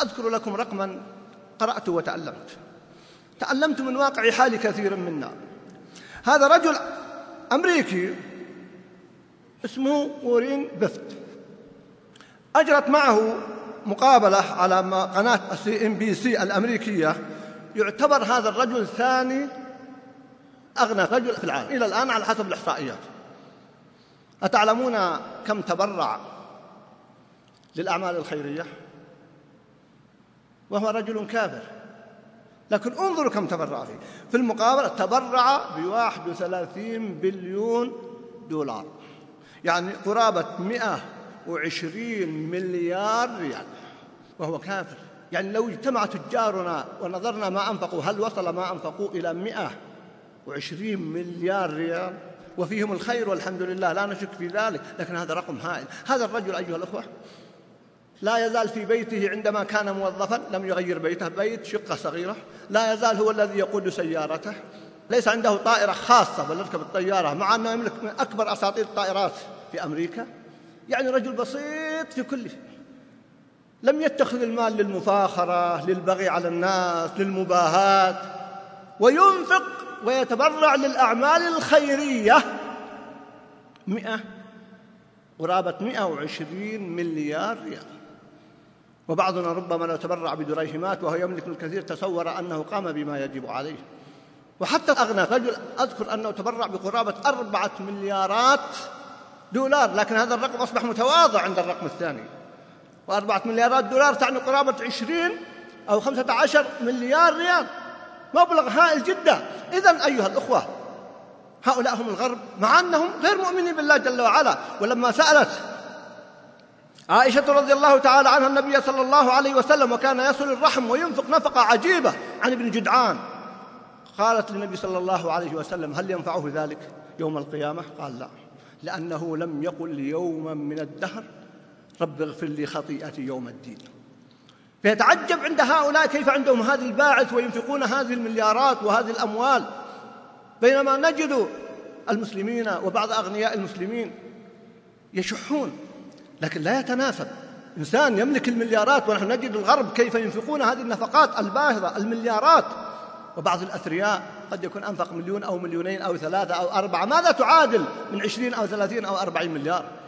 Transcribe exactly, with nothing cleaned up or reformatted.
سأذكر لكم رقما قرأت وتعلمت تعلمت من واقع حال كثير منا. هذا رجل أمريكي اسمه وارين بافت، أجرت معه مقابلة على قناة سي إم بي سي الأمريكية. يعتبر هذا الرجل ثاني أغنى رجل في العالم إلى الآن على حسب الإحصائيات. أتعلمون كم تبرع للأعمال الخيرية؟ وهو رجل كافر، لكن انظروا كم تبرع فيه. في المقابلة تبرع بواحد وثلاثين بليون دولار، يعني قرابة مئة وعشرين مليار ريال، وهو كافر. يعني لو اجتمع تجارنا ونظرنا ما أنفقوا، هل وصل ما أنفقوا إلى مئة وعشرين مليار ريال؟ وفيهم الخير والحمد لله، لا نشك في ذلك، لكن هذا رقم هائل. هذا الرجل أيها الأخوة لا يزال في بيته عندما كان موظفا، لم يغير بيته، بيت شقة صغيرة، لا يزال هو الذي يقود سيارته، ليس عنده طائرة خاصة بل يركب الطيارة، مع أنه يملك من أكبر أساطير الطائرات في أمريكا. يعني رجل بسيط في كله، لم يتخذ المال للمفاخرة، للبغي على الناس، للمباهات، وينفق ويتبرع للأعمال الخيرية مئة قرابة مئة وعشرين مليار ريال. وبعضنا ربما لو تبرع بدريهمات وهو يملك الكثير تصور أنه قام بما يجب عليه. وحتى أغنى رجل أذكر أنه تبرع بقرابة أربعة مليارات دولار، لكن هذا الرقم أصبح متواضع عند الرقم الثاني. وأربعة مليارات دولار تعني قرابة عشرين أو خمسة عشر مليار ريال، مبلغ هائل جدا. إذن أيها الأخوة هؤلاء هم الغرب، مع أنهم غير مؤمنين بالله جل وعلا. ولما سألت عائشة رضي الله تعالى عنها النبي صلى الله عليه وسلم وكان يصل الرحم وينفق نفقة عجيبة عن ابن جدعان، قالت للنبي صلى الله عليه وسلم هل ينفعه ذلك يوم القيامة؟ قال لا، لأنه لم يقل يوما من الدهر رب اغفر لي خطيئتي يوم الدين. فيتعجب عند هؤلاء كيف عندهم هذه الباعث وينفقون هذه المليارات وهذه الأموال، بينما نجد المسلمين وبعض أغنياء المسلمين يشحون، لكن لا يتناسب. إنسان يملك المليارات ونحن نجد الغرب كيف ينفقون هذه النفقات الباهظة المليارات. وبعض الأثرياء قد يكون أنفق مليون أو مليونين أو ثلاثة أو أربعة، ماذا تعادل من عشرين أو ثلاثين أو أربعين مليار؟